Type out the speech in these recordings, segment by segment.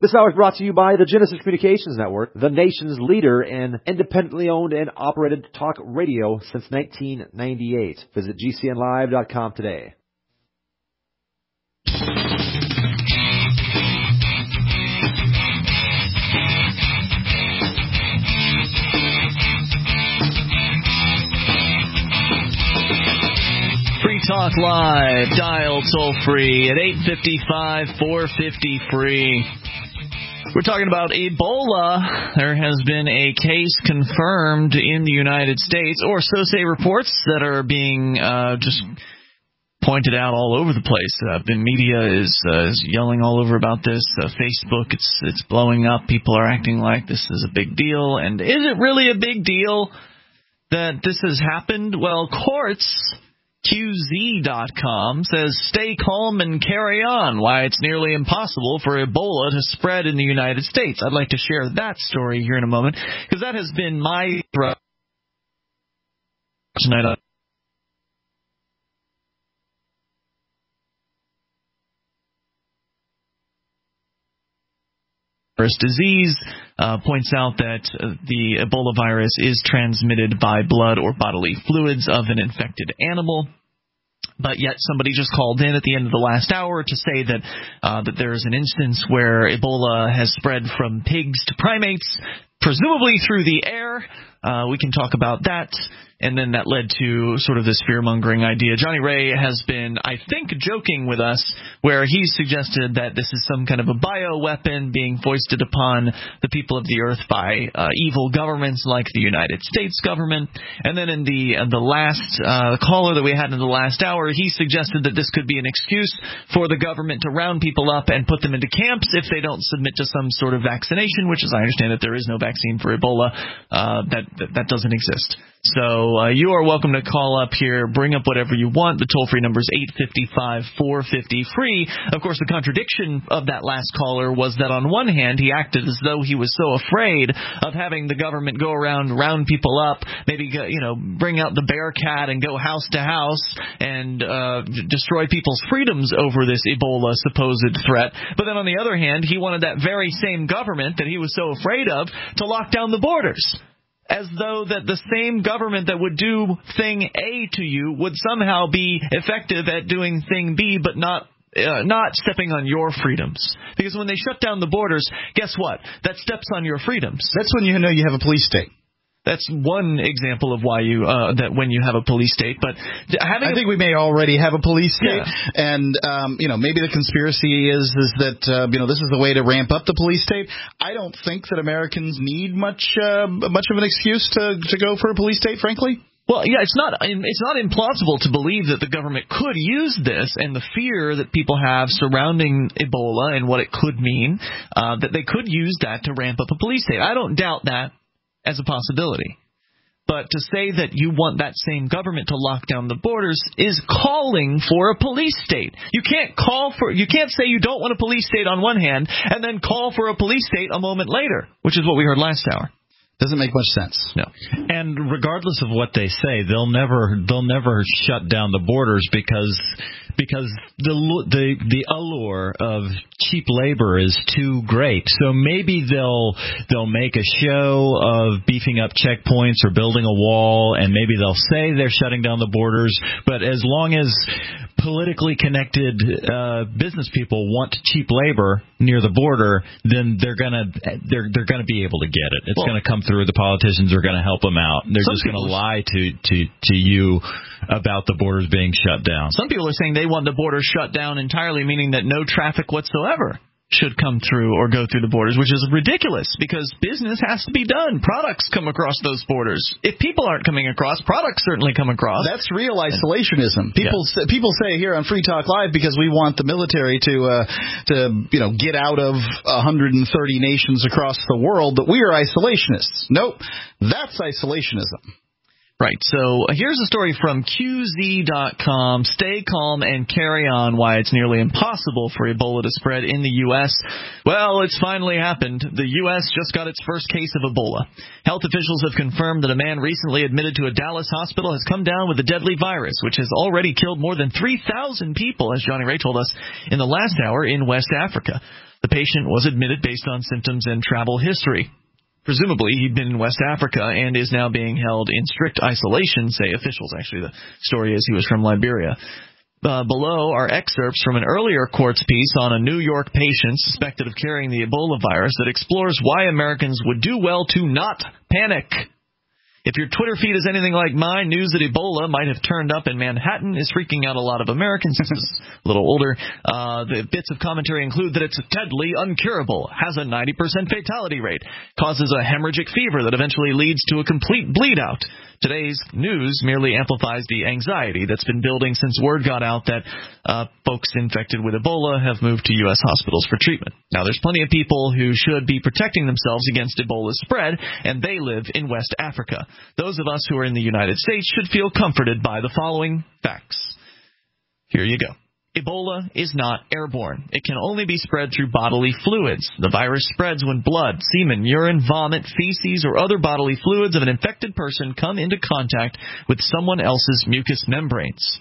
This hour is brought to you by the Genesis Communications Network, the nation's leader in independently owned and operated talk radio since 1998. Visit GCNlive.com today. Free Talk Live, dial toll-free at 855-450-FREE. We're talking about Ebola. There has been a case confirmed in the United States, or so say reports that are being just pointed out all over the place. The media is yelling all over about this. Facebook, it's blowing up. People are acting like this is a big deal. And is it really a big deal that this has happened? Well, courts... QZ.com says, stay calm and carry on, why it's nearly impossible for Ebola to spread in the United States. I'd like to share that story here in a moment, because that has been my tonight. Disease points out that the Ebola virus is transmitted by blood or bodily fluids of an infected animal. But yet somebody just called in at the end of the last hour to say that there is an instance where Ebola has spread from pigs to primates, presumably through the air. We can talk about that. And then that led to sort of this fear-mongering idea. Johnny Ray has been, I think, joking with us, where he suggested that this is some kind of a bioweapon being foisted upon the people of the earth by evil governments like the United States government. And then in the last caller that we had in the last hour, he suggested that this could be an excuse for the government to round people up and put them into camps if they don't submit to some sort of vaccination, which, as I understand it, there is no vaccine for Ebola. That doesn't exist. So you are welcome to call up here, bring up whatever you want. The toll-free number is 855-450-FREE. Of course, the contradiction of that last caller was that on one hand, he acted as though he was so afraid of having the government go around, round people up, maybe bring out the Bearcat and go house to house and destroy people's freedoms over this Ebola supposed threat. But then on the other hand, he wanted that very same government that he was so afraid of to lock down the borders, as though that the same government that would do thing A to you would somehow be effective at doing thing B, but not stepping on your freedoms. Because when they shut down the borders, guess what? That steps on your freedoms. That's when you know you have a police state. That's one example of why that when you have a police state. But I think we may already have a police state, yeah. And maybe the conspiracy is that this is the way to ramp up the police state. I don't think that Americans need much of an excuse to go for a police state, frankly. Well, yeah, it's not implausible to believe that the government could use this and the fear that people have surrounding Ebola and what it could mean, that they could use that to ramp up a police state. I don't doubt that as a possibility. But to say that you want that same government to lock down the borders is calling for a police state. You can't say you don't want a police state on one hand and then call for a police state a moment later, which is what we heard last hour. Doesn't make much sense. No. And regardless of what they say, they'll never shut down the borders because the allure of cheap labor is too great. So maybe they'll make a show of beefing up checkpoints or building a wall, and maybe they'll say they're shutting down the borders. But as long as politically connected business people want cheap labor near the border, then they're gonna be able to get it. It's going to come through. The politicians are going to help them out. They're just going to lie to you about the borders being shut down. Some people are saying they want the borders shut down entirely, meaning that no traffic whatsoever should come through or go through the borders, which is ridiculous because business has to be done. Products come across those borders. If people aren't coming across, products certainly come across. That's real isolationism. People say here on Free Talk Live, because we want the military to get out of 130 nations across the world, that we are isolationists. Nope, that's isolationism. Right, so here's a story from QZ.com. Stay calm and carry on, why it's nearly impossible for Ebola to spread in the U.S. Well, it's finally happened. The U.S. just got its first case of Ebola. Health officials have confirmed that a man recently admitted to a Dallas hospital has come down with the deadly virus, which has already killed more than 3,000 people, as Johnny Ray told us in the last hour, in West Africa. The patient was admitted based on symptoms and travel history. Presumably, he'd been in West Africa and is now being held in strict isolation, say officials. Actually, the story is he was from Liberia. Below are excerpts from an earlier Quartz piece on a New York patient suspected of carrying the Ebola virus that explores why Americans would do well to not panic. If your Twitter feed is anything like mine, news that Ebola might have turned up in Manhattan is freaking out a lot of Americans. This is a little older. The bits of commentary include that it's deadly, uncurable, has a 90% fatality rate, causes a hemorrhagic fever that eventually leads to a complete bleed-out. Today's news merely amplifies the anxiety that's been building since word got out that folks infected with Ebola have moved to U.S. hospitals for treatment. Now, there's plenty of people who should be protecting themselves against Ebola's spread, and they live in West Africa. Those of us who are in the United States should feel comforted by the following facts. Here you go. Ebola is not airborne. It can only be spread through bodily fluids. The virus spreads when blood, semen, urine, vomit, feces, or other bodily fluids of an infected person come into contact with someone else's mucous membranes.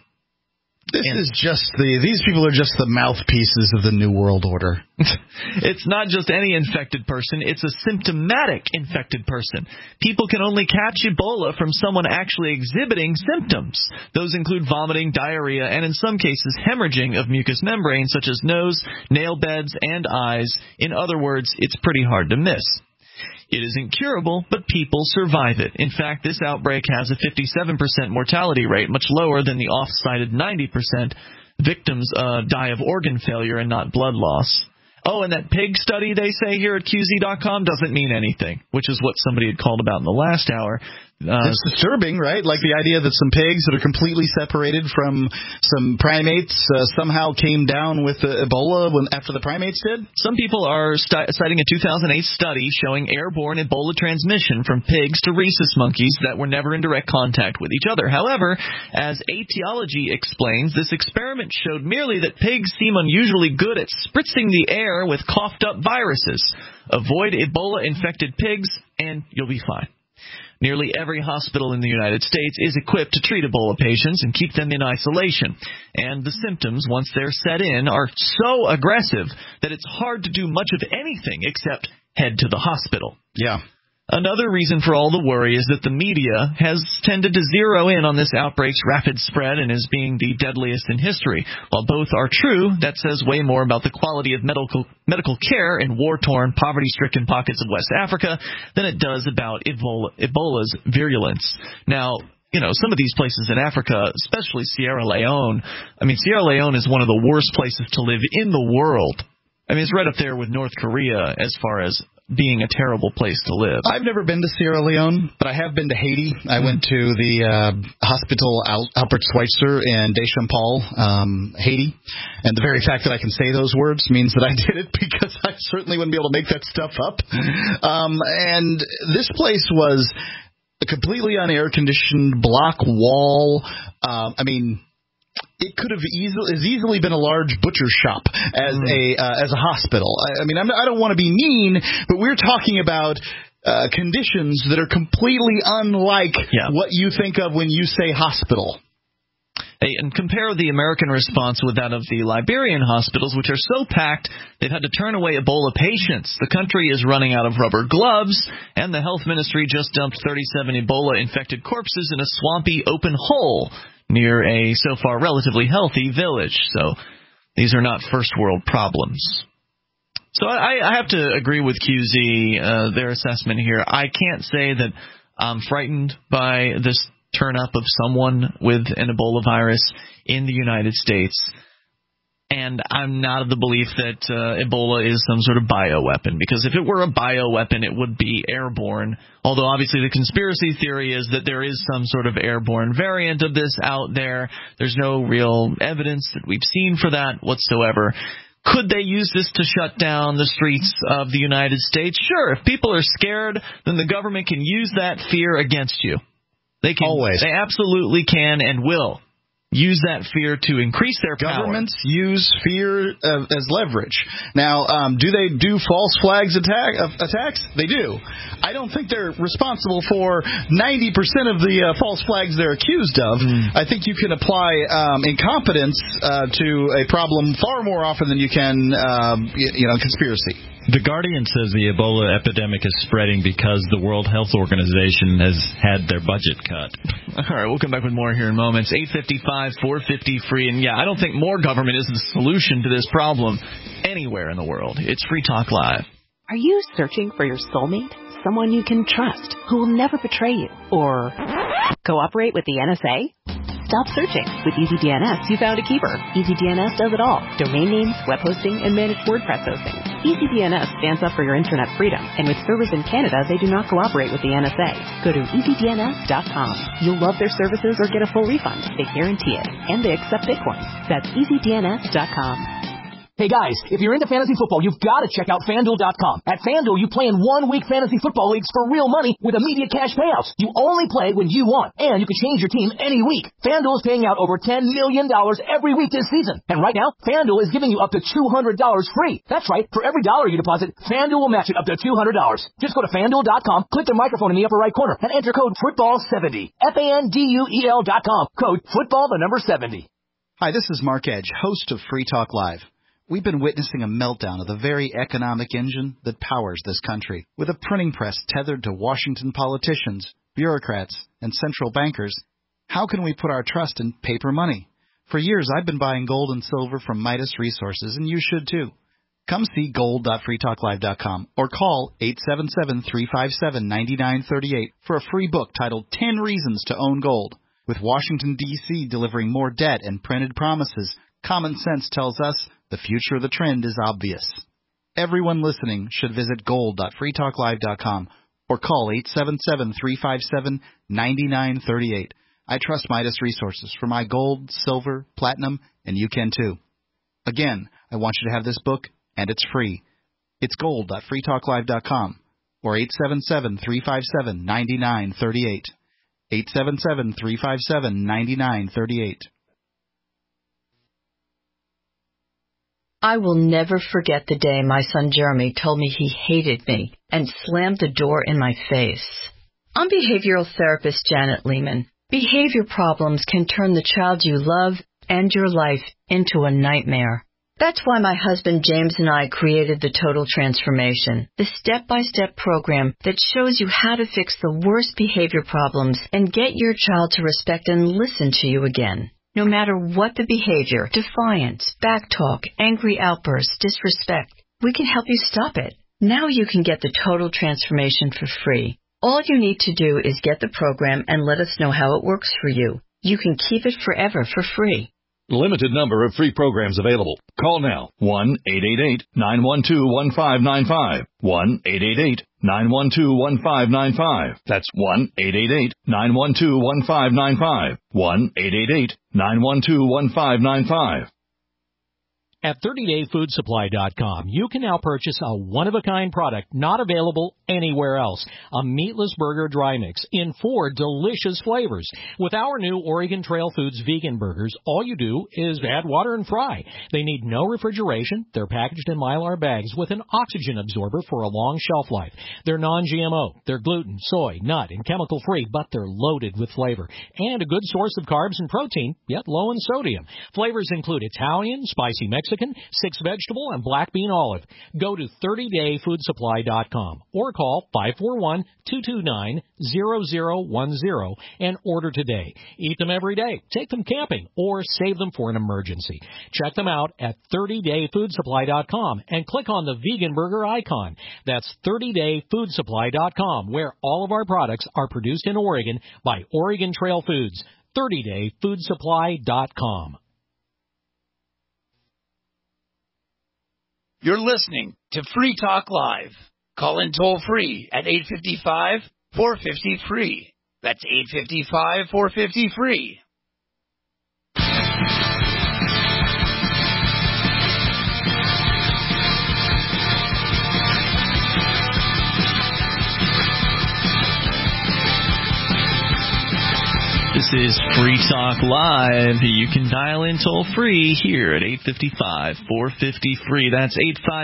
These people are just the mouthpieces of the New World Order. It's not just any infected person, it's a symptomatic infected person. People can only catch Ebola from someone actually exhibiting symptoms. Those include vomiting, diarrhea, and in some cases hemorrhaging of mucous membranes such as nose, nail beds, and eyes. In other words, it's pretty hard to miss. It isn't curable, but people survive it. In fact, this outbreak has a 57% mortality rate, much lower than the oft-cited 90%. Victims die of organ failure and not blood loss. Oh, and that pig study they say here at QZ.com doesn't mean anything, which is what somebody had called about in the last hour. It's disturbing, right? Like the idea that some pigs that are completely separated from some primates somehow came down with Ebola after the primates did? Some people are citing a 2008 study showing airborne Ebola transmission from pigs to rhesus monkeys that were never in direct contact with each other. However, as Etiology explains, this experiment showed merely that pigs seem unusually good at spritzing the air with coughed-up viruses. Avoid Ebola-infected pigs, and you'll be fine. Nearly every hospital in the United States is equipped to treat Ebola patients and keep them in isolation. And the symptoms, once they're set in, are so aggressive that it's hard to do much of anything except head to the hospital. Yeah. Another reason for all the worry is that the media has tended to zero in on this outbreak's rapid spread and as being the deadliest in history. While both are true, that says way more about the quality of medical care in war-torn, poverty-stricken pockets of West Africa than it does about Ebola's virulence. Now, you know, some of these places in Africa, especially Sierra Leone, Sierra Leone is one of the worst places to live in the world. It's right up there with North Korea as far as being a terrible place to live. I've never been to Sierra Leone, but I have been to Haiti. I went to the Hospital Albert Schweitzer in Deschamps, Haiti. And the very fact that I can say those words means that I did it, because I certainly wouldn't be able to make that stuff up. And this place was a completely unair-conditioned block wall. It could have easily been a large butcher shop as a hospital. I don't want to be mean, but we're talking about conditions that are completely unlike what you think of when you say hospital. Hey, and compare the American response with that of the Liberian hospitals, which are so packed they've had to turn away Ebola patients. The country is running out of rubber gloves, and the health ministry just dumped 37 Ebola-infected corpses in a swampy open hole near a so far relatively healthy village. So these are not first-world problems. So I have to agree with QZ, their assessment here. I can't say that I'm frightened by this turn-up of someone with an Ebola virus in the United States. And I'm not of the belief that Ebola is some sort of bioweapon, because if it were a bioweapon, it would be airborne. Although, obviously, the conspiracy theory is that there is some sort of airborne variant of this out there. There's no real evidence that we've seen for that whatsoever. Could they use this to shut down the streets of the United States? Sure. If people are scared, then the government can use that fear against you. They can. Always. They absolutely can and will use that fear to increase their power. Governments use fear as leverage. Now, do they do false flags attacks? They do. I don't think they're responsible for 90% of the false flags they're accused of. I think you can apply incompetence to a problem far more often than you can, conspiracy. The Guardian says the Ebola epidemic is spreading because the World Health Organization has had their budget cut. All right, we'll come back with more here in moments. 855, 450 free. And, yeah, I don't think more government is the solution to this problem anywhere in the world. It's Free Talk Live. Are you searching for your soulmate? Someone you can trust, who will never betray you, or cooperate with the NSA? Stop searching. With EasyDNS, you found a keeper. EasyDNS does it all. Domain names, web hosting, and managed WordPress hosting. EasyDNS stands up for your internet freedom, and with servers in Canada, they do not cooperate with the NSA. Go to EasyDNS.com. You'll love their services or get a full refund. They guarantee it, and they accept Bitcoin. That's EasyDNS.com. Hey guys, if you're into fantasy football, you've got to check out FanDuel.com. At FanDuel, you play in 1-week fantasy football leagues for real money with immediate cash payouts. You only play when you want, and you can change your team any week. FanDuel is paying out over $10 million every week this season. And right now, FanDuel is giving you up to $200 free. That's right. For every dollar you deposit, FanDuel will match it up to $200. Just go to FanDuel.com, click the microphone in the upper right corner, and enter code FOOTBALL70. FANDUEL.com. Code FOOTBALL70. Hi, this is Mark Edge, host of Free Talk Live. We've been witnessing a meltdown of the very economic engine that powers this country. With a printing press tethered to Washington politicians, bureaucrats, and central bankers, how can we put our trust in paper money? For years, I've been buying gold and silver from Midas Resources, and you should too. Come see gold.freetalklive.com or call 877-357-9938 for a free book titled 10 Reasons to Own Gold. With Washington, D.C. delivering more debt and printed promises, common sense tells us the future of the trend is obvious. Everyone listening should visit gold.freetalklive.com or call 877-357-9938. I trust Midas Resources for my gold, silver, platinum, and you can too. Again, I want you to have this book, and it's free. It's gold.freetalklive.com or 877-357-9938. 877-357-9938. I will never forget the day my son Jeremy told me he hated me and slammed the door in my face. I'm behavioral therapist Janet Lehman. Behavior problems can turn the child you love and your life into a nightmare. That's why my husband James and I created the Total Transformation, the step-by-step program that shows you how to fix the worst behavior problems and get your child to respect and listen to you again. No matter what the behavior, defiance, backtalk, angry outbursts, disrespect, we can help you stop it. Now you can get the Total Transformation for free. All you need to do is get the program and let us know how it works for you. You can keep it forever for free. Limited number of free programs available. Call now. 1-888-912-1595. 1-888-912-1595. That's 1-888-912-1595. 1-888-912-1595. At 30dayfoodsupply.com, you can now purchase a one-of-a-kind product not available anywhere else, a meatless burger dry mix in 4 delicious flavors. With our new Oregon Trail Foods vegan burgers, all you do is add water and fry. They need no refrigeration. They're packaged in Mylar bags with an oxygen absorber for a long shelf life. They're non-GMO. They're gluten, soy, nut, and chemical-free, but they're loaded with flavor and a good source of carbs and protein, yet low in sodium. Flavors include Italian, spicy Mexican, 6-vegetable, and black bean olive. Go to 30dayfoodsupply.com or call 541-229-0010 and order today. Eat them every day, take them camping, or save them for an emergency. Check them out at 30dayfoodsupply.com and click on the vegan burger icon. That's 30dayfoodsupply.com, where all of our products are produced in Oregon by Oregon Trail Foods. 30dayfoodsupply.com. You're listening to Free Talk Live. Call in toll-free at 855-450-FREE. That's 855-450-FREE. is Free Talk Live. You can dial in toll-free here at 855-450-FREE. That's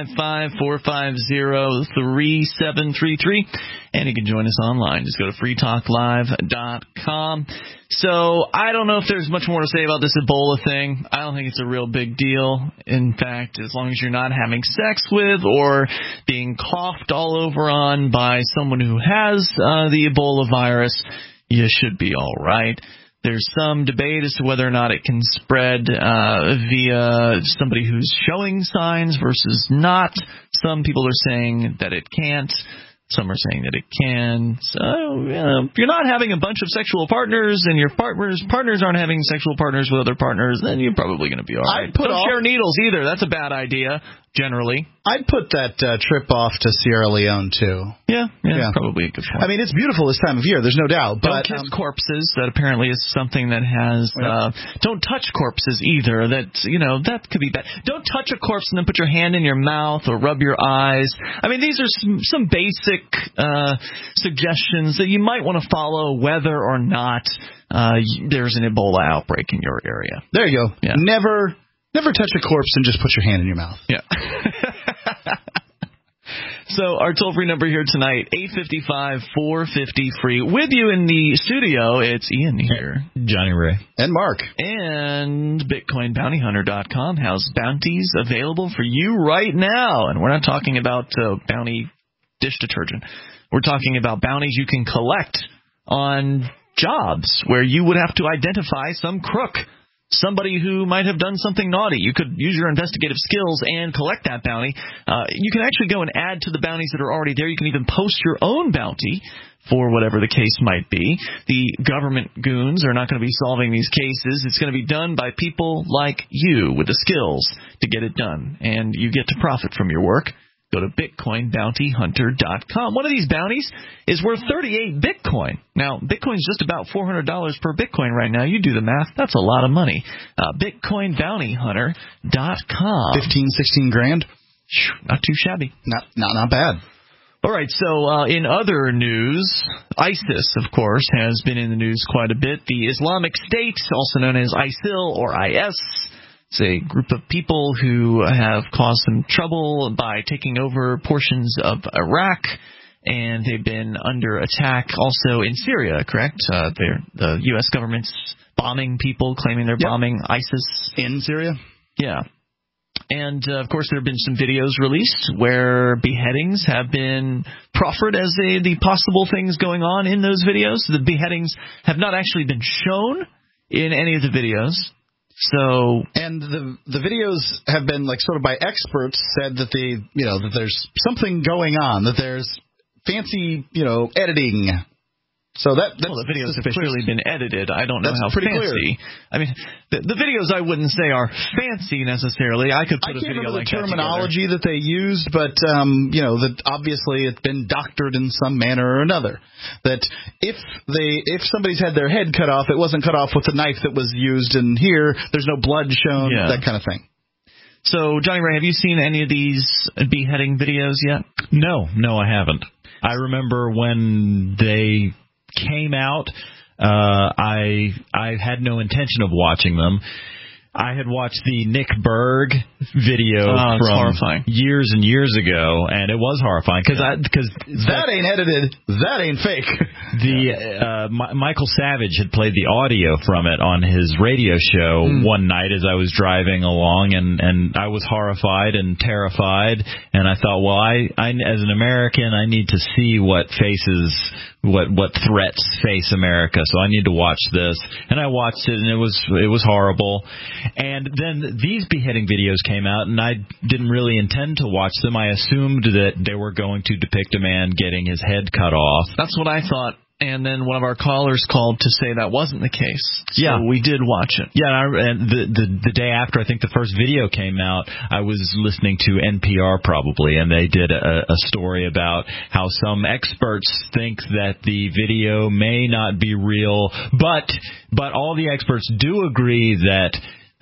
855-450-3733. And you can join us online. Just go to freetalklive.com. So I don't know if there's much more to say about this Ebola thing. I don't think it's a real big deal. In fact, as long as you're not having sex with or being coughed all over on by someone who has the Ebola virus, you should be all right. There's some debate as to whether or not it can spread via somebody who's showing signs versus not. Some people are saying that it can't. Some are saying that it can. So, if you're not having a bunch of sexual partners and your partners aren't having sexual partners with other partners, then you're probably going to be all right. Don't share needles either. That's a bad idea, generally. I'd put that trip off to Sierra Leone, too. Yeah, probably a good point. I mean, it's beautiful this time of year. There's no doubt. Don't kiss corpses. That apparently is something that has... don't touch corpses either. That could be bad. Don't touch a corpse and then put your hand in your mouth or rub your eyes. I mean, these are some basic suggestions that you might want to follow whether or not there's an Ebola outbreak in your area. There you go. Yeah. Never touch a corpse and just put your hand in your mouth. Yeah. So our toll-free number here tonight, 855-450-FREE. With you in the studio, it's Ian here. Johnny Ray. And Mark. And BitcoinBountyHunter.com has bounties available for you right now. And we're not talking about bounty dish detergent. We're talking about bounties you can collect on jobs where you would have to identify some crook. Somebody who might have done something naughty. You could use your investigative skills and collect that bounty. You can actually go and add to the bounties that are already there. You can even post your own bounty for whatever the case might be. The government goons are not going to be solving these cases. It's going to be done by people like you with the skills to get it done. And you get to profit from your work. Go to BitcoinBountyHunter.com. One of these bounties is worth 38 Bitcoin. Now, Bitcoin's just about $400 per Bitcoin right now. You do the math. That's a lot of money. BitcoinBountyHunter.com. 15-16 grand? Not too shabby. Not bad. All right, so in other news, ISIS, of course, has been in the news quite a bit. The Islamic State, also known as ISIL or IS, it's a group of people who have caused some trouble by taking over portions of Iraq, and they've been under attack also in Syria, correct? The U.S. government's bombing people, claiming they're bombing ISIS. In Syria? Yeah. And, of course, there have been some videos released where beheadings have been proffered as the possible things going on in those videos. The beheadings have not actually been shown in any of the videos. And the videos have been sort of by experts said that that there's something going on, that there's fancy editing. So the videos have clearly been edited. I don't know how fancy. Clear. I mean, the videos I wouldn't say are fancy necessarily. I could put a video like that together. I can't remember the terminology that they used, but that obviously it's been doctored in some manner or another. That if somebody's had their head cut off, it wasn't cut off with the knife that was used, and here there's no blood shown, that kind of thing. So, Johnny Ray, have you seen any of these beheading videos yet? No, I haven't. I remember when they came out, I had no intention of watching them. I had watched the Nick Berg video from years and years ago, and it was horrifying because that ain't edited, that ain't fake. Michael Savage had played the audio from it on his radio show one night as I was driving along, and I was horrified and terrified, and I thought, well, I as an American, I need to see what threats face America, so I need to watch this. And I watched it, and it was horrible. And then these beheading videos came out, and I didn't really intend to watch them. I assumed that they were going to depict a man getting his head cut off. That's what I thought. And then one of our callers called to say that wasn't the case. So we did watch it. Yeah, and the day after, I think the first video came out, I was listening to NPR probably, and they did a story about how some experts think that the video may not be real, but all the experts do agree that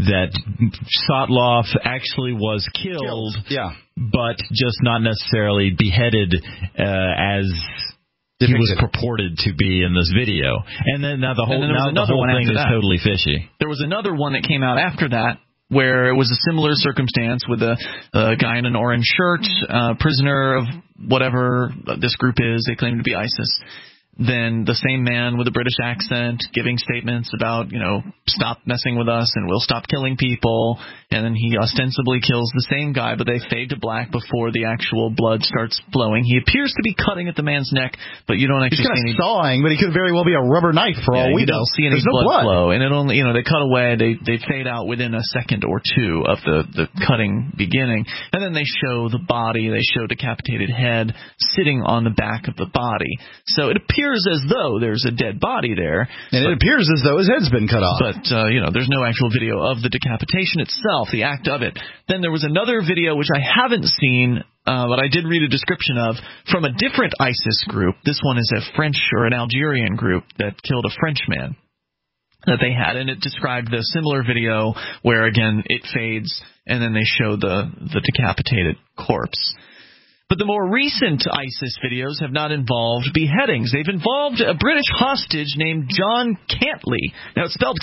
Sotloff actually was killed, but just not necessarily beheaded as he was purported to be in this video. And then now the whole thing is totally fishy. There was another one that came out after that where it was a similar circumstance with a guy in an orange shirt, prisoner of whatever this group is. They claim to be ISIS. Then the same man with a British accent giving statements about, stop messing with us and we'll stop killing people. And then he ostensibly kills the same guy, but they fade to black before the actual blood starts flowing. He appears to be cutting at the man's neck, but you don't actually see any... He's sawing, but he could very well be a rubber knife for all we know. You don't see any blood flow. And it only, they cut away, they fade out within a second or two of the cutting beginning. And then they show the body, they show decapitated head sitting on the back of the body. So it appears as though there's a dead body there. And it appears as though his head's been cut off. But, there's no actual video of the decapitation itself, the act of it. Then there was another video, which I haven't seen, but I did read a description of, from a different ISIS group. This one is a French or an Algerian group that killed a Frenchman that they had, and it described the similar video where, again, it fades, and then they show the decapitated corpse. But the more recent ISIS videos have not involved beheadings. They've involved a British hostage named John Cantley. Now, it's spelled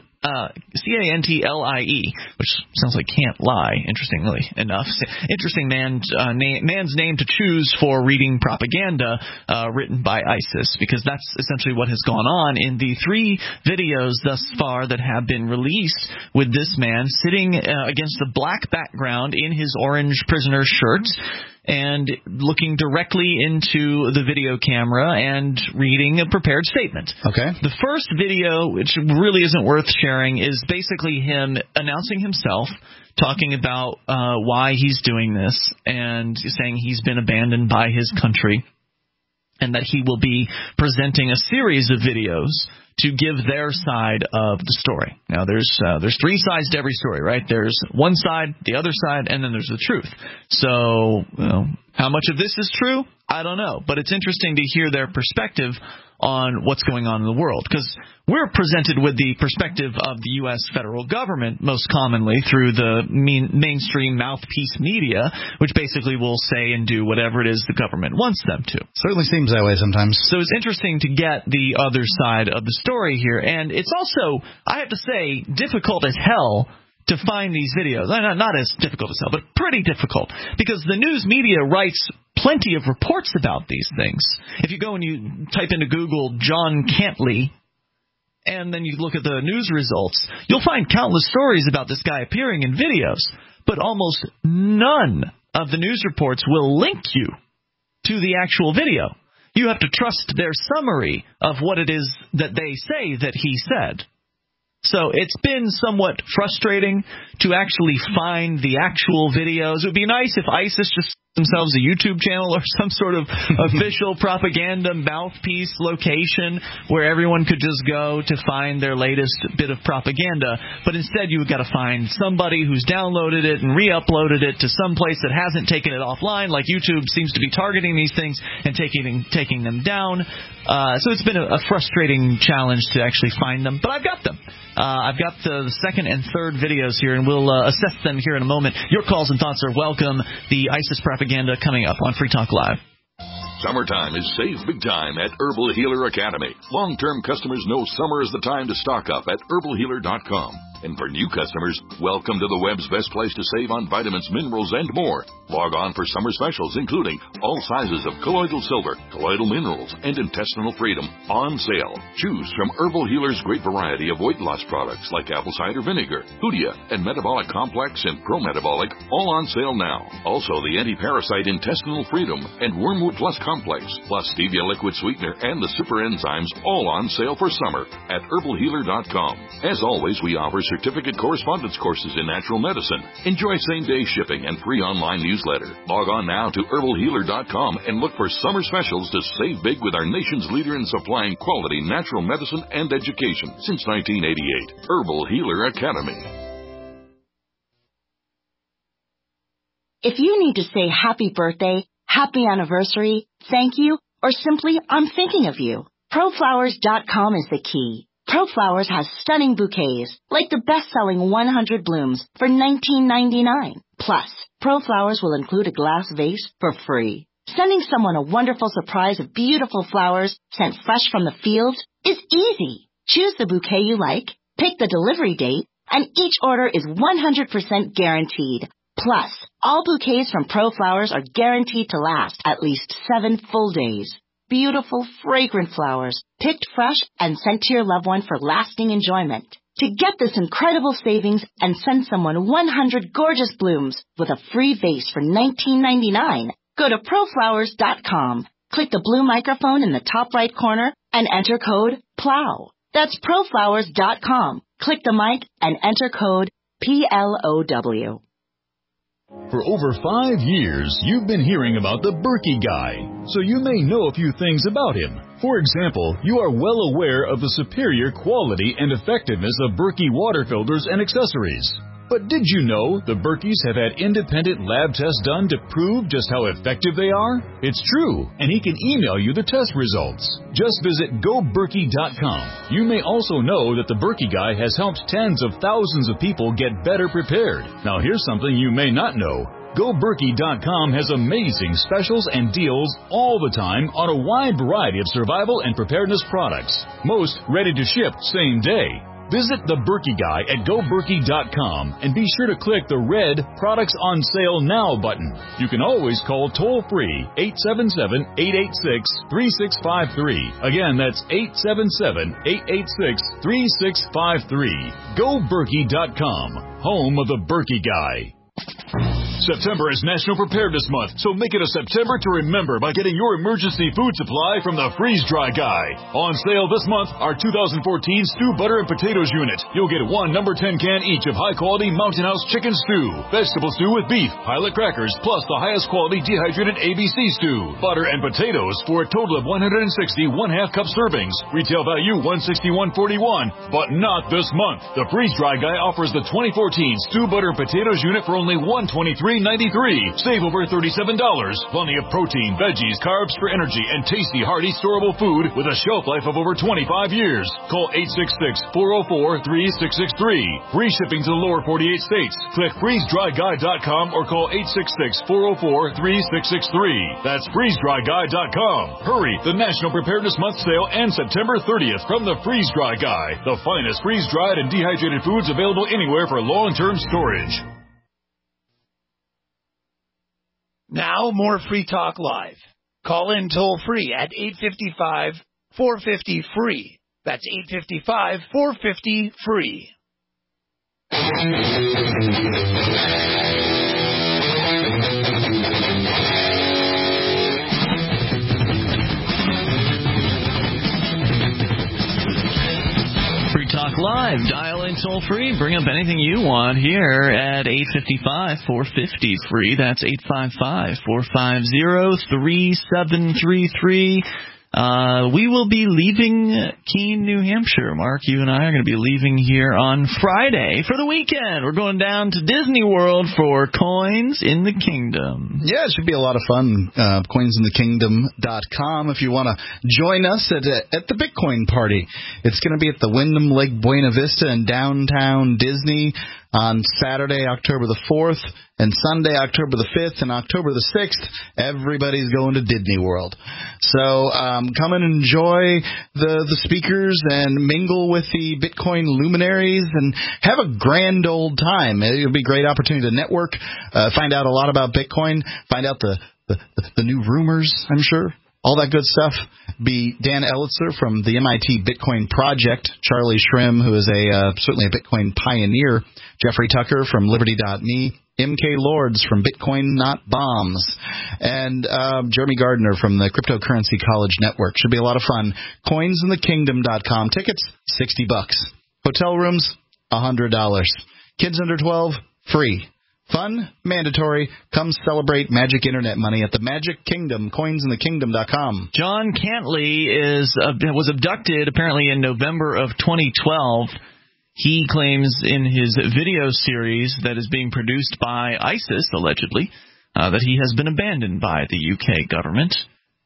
C-A-N-T-L-I-E, which sounds like can't lie, interestingly enough. Interesting man's name to choose for reading propaganda written by ISIS, because that's essentially what has gone on in the 3 videos thus far that have been released with this man sitting against a black background in his orange prisoner shirt, and looking directly into the video camera and reading a prepared statement. Okay. The first video, which really isn't worth sharing, is basically him announcing himself, talking about why he's doing this, and saying he's been abandoned by his country, and that he will be presenting a series of videos to give their side of the story. Now, there's 3 sides to every story, right? There's one side, the other side, and then there's the truth. So, how much of this is true? I don't know. But it's interesting to hear their perspective on what's going on in the world, because we're presented with the perspective of the U.S. federal government most commonly through the mainstream mouthpiece media, which basically will say and do whatever it is the government wants them to. Certainly seems that way sometimes. So it's interesting to get the other side of the story here, and it's also, I have to say, difficult as hell to find these videos. Not as difficult as hell, but pretty difficult, because the news media writes plenty of reports about these things. If you go and you type into Google John Cantley, and then you look at the news results, you'll find countless stories about this guy appearing in videos, but almost none of the news reports will link you to the actual video. You have to trust their summary of what it is that they say that he said. So it's been somewhat frustrating to actually find the actual videos. It would be nice if ISIS just themselves a YouTube channel or some sort of official propaganda mouthpiece location where everyone could just go to find their latest bit of propaganda. But instead, you've got to find somebody who's downloaded it and re-uploaded it to some place that hasn't taken it offline, like YouTube seems to be targeting these things and taking them down. So it's been a frustrating challenge to actually find them, but I've got them. I've got the second and third videos here, and we'll assess them here in a moment. Your calls and thoughts are welcome. The ISIS propaganda coming up on Free Talk Live. Summertime is save big time at Herbal Healer Academy. Long-term customers know summer is the time to stock up at herbalhealer.com. And for new customers, welcome to the web's best place to save on vitamins, minerals, and more. Log on for summer specials, including all sizes of colloidal silver, colloidal minerals, and intestinal freedom on sale. Choose from Herbal Healer's great variety of weight loss products like apple cider vinegar, Hoodia, and Metabolic Complex and Pro-Metabolic, all on sale now. Also, the anti-parasite intestinal freedom and Wormwood Plus Complex, plus Stevia liquid sweetener and the super enzymes, all on sale for summer at herbalhealer.com. As always, we offer certificate correspondence courses in natural medicine. Enjoy same-day shipping and free online newsletter. Log on now to herbalhealer.com and look for summer specials to save big with our nation's leader in supplying quality natural medicine and education since 1988. Herbal Healer Academy. If you need to say happy birthday, happy anniversary, thank you, or simply I'm thinking of you, ProFlowers.com is the key. ProFlowers has stunning bouquets, like the best-selling 100 blooms for $19.99. Plus, ProFlowers will include a glass vase for free. Sending someone a wonderful surprise of beautiful flowers sent fresh from the fields is easy. Choose the bouquet you like, pick the delivery date, and each order is 100% guaranteed. Plus, all bouquets from ProFlowers are guaranteed to last at least 7 full days. Beautiful, fragrant flowers, picked fresh and sent to your loved one for lasting enjoyment. To get this incredible savings and send someone 100 gorgeous blooms with a free vase for $19.99, go to proflowers.com. Click the blue microphone in the top right corner and enter code PLOW. That's proflowers.com. Click the mic and enter code PLOW. For over 5 years, you've been hearing about the Berkey Guy, so you may know a few things about him. For example, you are well aware of the superior quality and effectiveness of Berkey water filters and accessories. But did you know the Berkeys have had independent lab tests done to prove just how effective they are? It's true, and he can email you the test results. Just visit GoBerkey.com. You may also know that the Berkey Guy has helped tens of thousands of people get better prepared. Now here's something you may not know. GoBerkey.com has amazing specials and deals all the time on a wide variety of survival and preparedness products. Most ready to ship same day. Visit the Berkey Guy at GoBerkey.com and be sure to click the red Products on Sale Now button. You can always call toll-free 877-886-3653. Again, that's 877-886-3653. GoBerkey.com, home of the Berkey Guy. September is National Preparedness Month, so make it a September to remember by getting your emergency food supply from the Freeze Dry Guy. On sale this month, our 2014 Stew Butter and Potatoes unit. You'll get 1 No. 10 can each of high-quality Mountain House chicken stew, vegetable stew with beef, pilot crackers, plus the highest quality dehydrated ABC stew, butter and potatoes for a total of 160 1/2 cup servings. Retail value $161.41, but not this month. The Freeze Dry Guy offers the 2014 Stew Butter and Potatoes unit for only $123.93. Save over $37. Plenty of protein, veggies, carbs for energy, and tasty, hearty, storable food with a shelf life of over 25 years. Call 866-404-3663. Free shipping to the lower 48 states. Click freezedryguy.com or call 866-404-3663. That's freezedryguy.com. Hurry! The National Preparedness Month sale ends September 30th from the Freeze Dry Guy. The finest freeze-dried and dehydrated foods available anywhere for long-term storage. Now, more Free Talk Live. Call in toll-free at 855-450-FREE. That's 855-450-FREE. Free Talk Live. Dial in toll free. Bring up anything you want here at 855-450-FREE. That's 855-450-3733. We will be leaving Keene, New Hampshire. Mark, you and I are going to be leaving here on Friday for the weekend. We're going down to Disney World for Coins in the Kingdom. Yeah, it should be a lot of fun. CoinsInTheKingdom.com if you want to join us at the Bitcoin party. It's going to be at the Wyndham Lake Buena Vista in downtown Disney on Saturday, October the 4th, and Sunday, October the 5th, and October the 6th. Everybody's going to Disney World. So come and enjoy the speakers and mingle with the Bitcoin luminaries and have a grand old time. It'll be a great opportunity to network, find out a lot about Bitcoin, find out the new rumors, I'm sure. All that good stuff. Be Dan Elitzer from the MIT Bitcoin Project, Charlie Shrim, who is certainly a Bitcoin pioneer, Jeffrey Tucker from Liberty.me, MK Lords from Bitcoin Not Bombs, and Jeremy Gardner from the Cryptocurrency College Network. Should be a lot of fun. CoinsInTheKingdom.com. Tickets, $60. Hotel rooms, $100. Kids under 12, free. Fun, mandatory. Come celebrate magic internet money at the Magic Kingdom, CoinsInTheKingdom.com. John Cantley was abducted apparently in November of 2012. He claims in his video series that is being produced by ISIS, allegedly, that he has been abandoned by the UK government.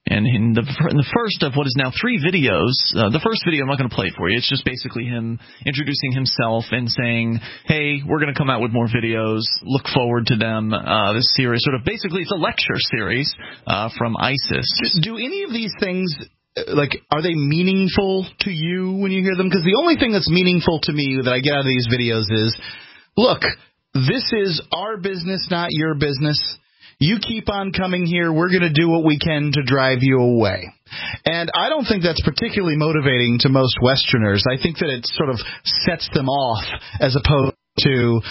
And in the first of what is now 3 videos, the first video I'm not going to play it for you. It's just basically him introducing himself and saying, hey, we're going to come out with more videos. Look forward to them. This series, sort of basically it's a lecture series from ISIS. Do any of these things, are they meaningful to you when you hear them? Because the only thing that's meaningful to me that I get out of these videos is, look, this is our business, not your business. You keep on coming here. We're going to do what we can to drive you away. And I don't think that's particularly motivating to most Westerners. I think that it sort of sets them off as opposed to,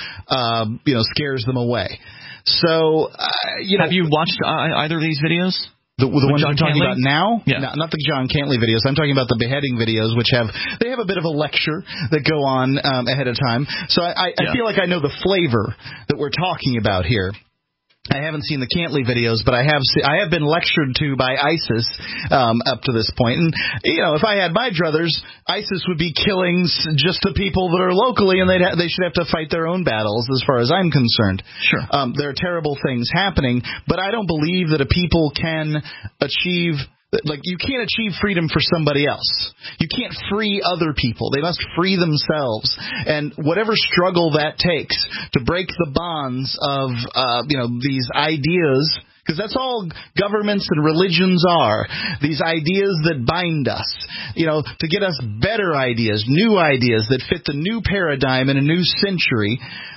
scares them away. So, have you watched either of these videos? The ones I'm talking about now? Yeah. No, not the John Cantley videos. I'm talking about the beheading videos, which have a bit of a lecture that go on ahead of time. So I feel like I know the flavor that we're talking about here. I haven't seen the Cantley videos, but I have been lectured to by ISIS up to this point. And, if I had my druthers, ISIS would be killing just the people that are locally, and they should have to fight their own battles as far as I'm concerned. Sure. There are terrible things happening, but I don't believe that a people can achieve... you can't achieve freedom for somebody else. You can't free other people. They must free themselves. And whatever struggle that takes to break the bonds of, these ideas, because that's all governments and religions are, these ideas that bind us, to get us better ideas, new ideas that fit the new paradigm in a new century.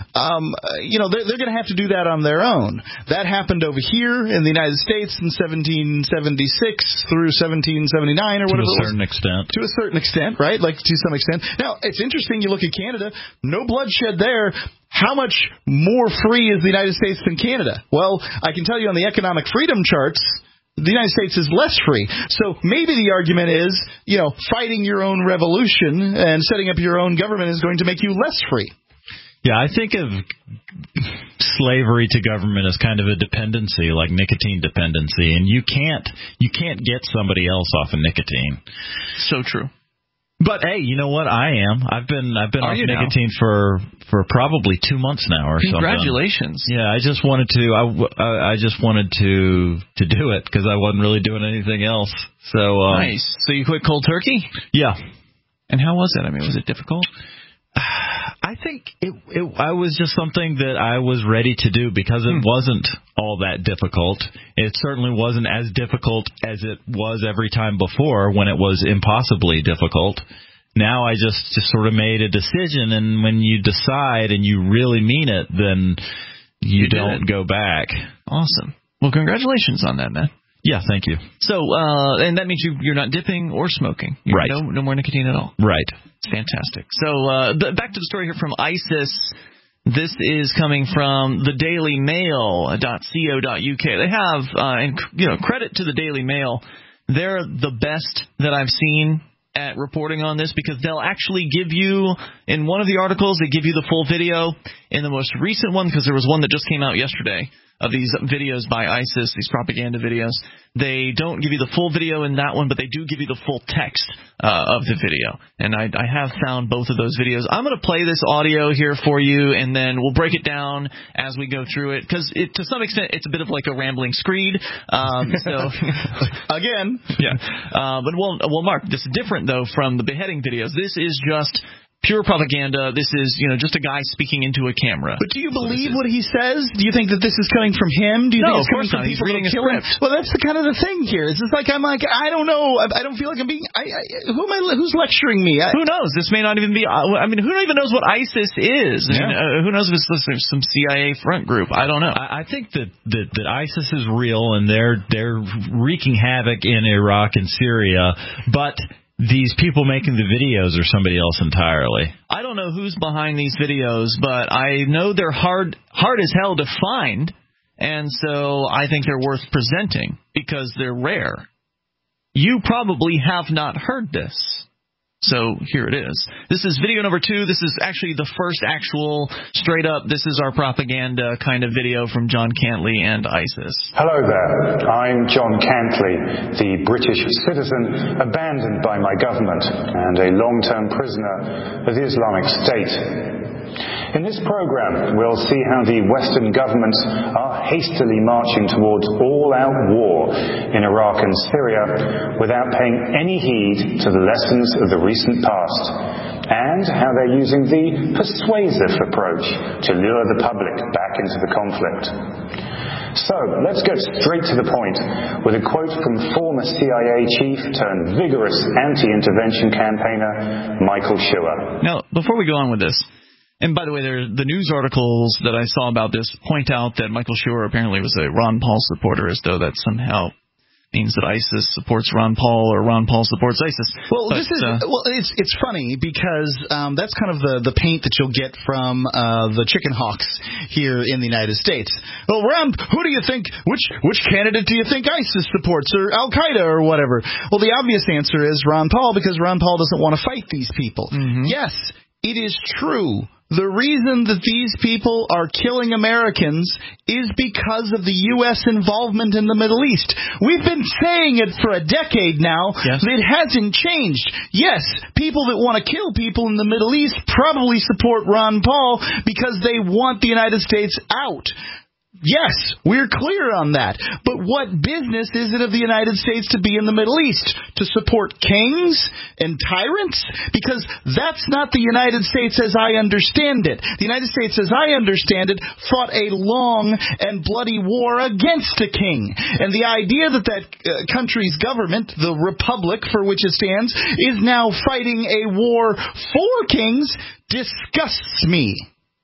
They're going to have to do that on their own. That happened over here in the United States in 1776 through 1779 or whatever. To a certain extent. To a certain extent, right? To some extent. Now, it's interesting. You look at Canada, no bloodshed there. How much more free is the United States than Canada? Well, I can tell you on the economic freedom charts, the United States is less free. So maybe the argument is, fighting your own revolution and setting up your own government is going to make you less free. Yeah, I think of slavery to government as kind of a dependency, like nicotine dependency, and you can't get somebody else off of nicotine. So true. But hey, you know what? I am. I've been off nicotine for probably 2 months now or something. Congratulations. Yeah, I just wanted to do it because I wasn't really doing anything else. So nice. So you quit cold turkey? Yeah. And how was it? I mean, was it difficult? I think I was just something that I was ready to do because it wasn't all that difficult. It certainly wasn't as difficult as it was every time before when it was impossibly difficult. Now I just sort of made a decision, and when you decide and you really mean it, then you don't go back. Awesome. Well, congratulations on that, man. Yeah, thank you. So, and that means you're not dipping or smoking. Right. No more nicotine at all. Right. Fantastic. So, back to the story here from ISIS. This is coming from thedailymail.co.uk. They have, and credit to the Daily Mail. They're the best that I've seen at reporting on this because they'll actually give you, in one of the articles, they give you the full video. In the most recent one, because there was one that just came out yesterday, of these videos by ISIS, these propaganda videos. They don't give you the full video in that one, but they do give you the full text of the video. And I have found both of those videos. I'm going to play this audio here for you, and then we'll break it down as we go through it, because to some extent it's a bit of like a rambling screed. Again. Yeah. But well, Mark, this is different, though, from the beheading videos. This is just pure propaganda. This is, just a guy speaking into a camera. But do you believe what he says? Do you think that this is coming from him? Do you think it's coming from people reading who kill him? Well, that's kind of the thing here. It's just I'm like, I don't know. I don't feel like I'm being. Who's lecturing me? Who knows? This may not even be. I mean, who even knows what ISIS is? Yeah. Who knows if it's some CIA front group? I don't know. I think that ISIS is real, and they're wreaking havoc in Iraq and Syria, but these people making the videos are somebody else entirely. I don't know who's behind these videos, but I know they're hard as hell to find, and so I think they're worth presenting because they're rare. You probably have not heard this. So here it is. This is video number 2. This is actually the first actual straight up, this is our propaganda kind of video from John Cantley and ISIS. Hello there. I'm John Cantley, the British citizen abandoned by my government and a long-term prisoner of the Islamic State. In this program, we'll see how the Western governments are hastily marching towards all-out war in Iraq and Syria without paying any heed to the lessons of the recent past, and how they're using the persuasive approach to lure the public back into the conflict. So, let's get straight to the point with a quote from former CIA chief turned vigorous anti-intervention campaigner Michael Schur. Now, before we go on with this, and by the way, the news articles that I saw about this point out that Michael Schur apparently was a Ron Paul supporter, as though that somehow means that ISIS supports Ron Paul or Ron Paul supports ISIS. Well, it's funny because that's kind of the paint that you'll get from the chicken hawks here in the United States. Well, Ron, who do you think? Which candidate do you think ISIS supports, or Al Qaeda, or whatever? Well, the obvious answer is Ron Paul, because Ron Paul doesn't want to fight these people. Mm-hmm. Yes, it is true. The reason that these people are killing Americans is because of the U.S. involvement in the Middle East. We've been saying it for a decade now. Yes. It hasn't changed. Yes, people that want to kill people in the Middle East probably support Ron Paul because they want the United States out. Yes, we're clear on that. But what business is it of the United States to be in the Middle East? To support kings and tyrants? Because that's not the United States as I understand it. The United States as I understand it fought a long and bloody war against a king. And the idea that country's government, the republic for which it stands, is now fighting a war for kings disgusts me.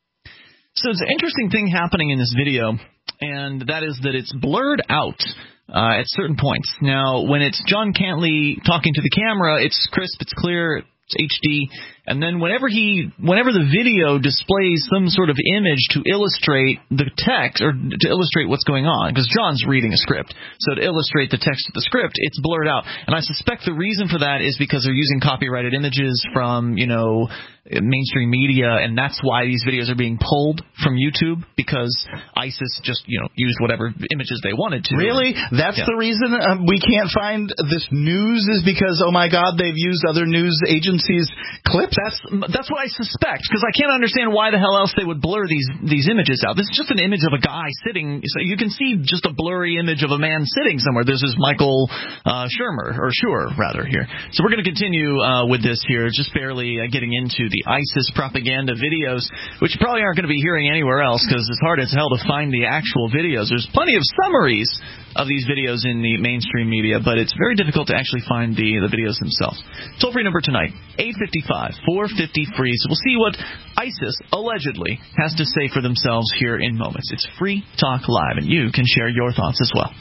So there's an interesting thing happening in this video, and that is that it's blurred out at certain points. Now, when it's John Cantley talking to the camera, it's crisp, it's clear, it's HD. And then whenever the video displays some sort of image to illustrate the text or to illustrate what's going on, because John's reading a script, so to illustrate the text of the script, it's blurred out. And I suspect the reason for that is because they're using copyrighted images from, mainstream media, and that's why these videos are being pulled from YouTube, because ISIS just, used whatever images they wanted to. Really? That's the reason we can't find this news, is because, oh my God, they've used other news agencies' clips? That's what I suspect, because I can't understand why the hell else they would blur these images out. This is just an image of a guy sitting, so you can see just a blurry image of a man sitting somewhere. This is Michael Schur here. So we're going to continue with this here, just barely getting into the ISIS propaganda videos, which you probably aren't going to be hearing anywhere else, because it's hard as hell to find the actual videos. There's plenty of summaries of these videos in the mainstream media, but it's very difficult to actually find the videos themselves. Toll-free number tonight, 855-450-FREE. So we'll see what ISIS allegedly has to say for themselves here in moments. It's Free Talk Live, and you can share your thoughts as well.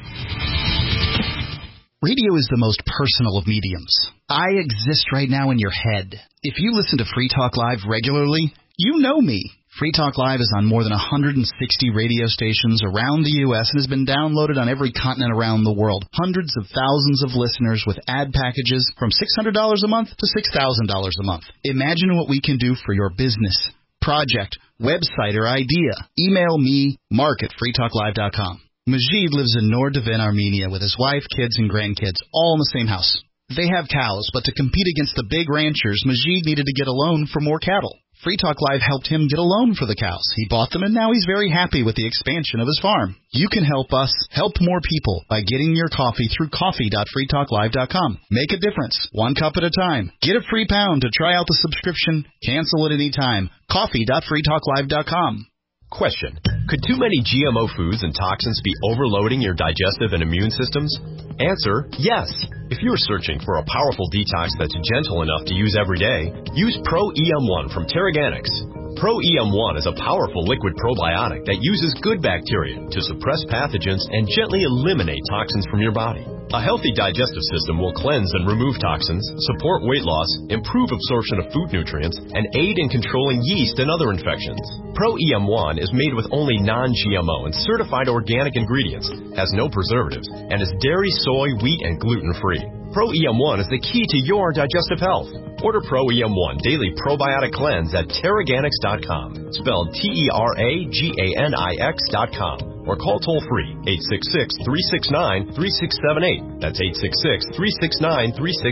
Radio is the most personal of mediums. I exist right now in your head. If you listen to Free Talk Live regularly, you know me. Free Talk Live is on more than 160 radio stations around the U.S. and has been downloaded on every continent around the world. Hundreds of thousands of listeners with ad packages from $600 a month to $6,000 a month. Imagine what we can do for your business, project, website, or idea. Email me, mark@freetalklive.com. Majid lives in Nordavin, Armenia, with his wife, kids, and grandkids, all in the same house. They have cows, but to compete against the big ranchers, Majid needed to get a loan for more cattle. Free Talk Live helped him get a loan for the cows. He bought them, and now he's very happy with the expansion of his farm. You can help us help more people by getting your coffee through coffee.freetalklive.com. Make a difference, one cup at a time. Get a free pound to try out the subscription. Cancel at any time. Coffee.freetalklive.com. Question: could too many GMO foods and toxins be overloading your digestive and immune systems? Answer: yes. If you're searching for a powerful detox that's gentle enough to use every day, use Pro EM1 from Teraganix. Pro EM1 is a powerful liquid probiotic that uses good bacteria to suppress pathogens and gently eliminate toxins from your body. A healthy digestive system will cleanse and remove toxins, support weight loss, improve absorption of food nutrients, and aid in controlling yeast and other infections. Pro EM1 is made with only non-GMO and certified organic ingredients, has no preservatives, and is dairy, soy, wheat, and gluten-free. Pro EM1 is the key to your digestive health. Order Pro EM1 Daily Probiotic Cleanse at Teraganix.com, spelled Teraganix.com. Or call toll-free 866-369-3678. That's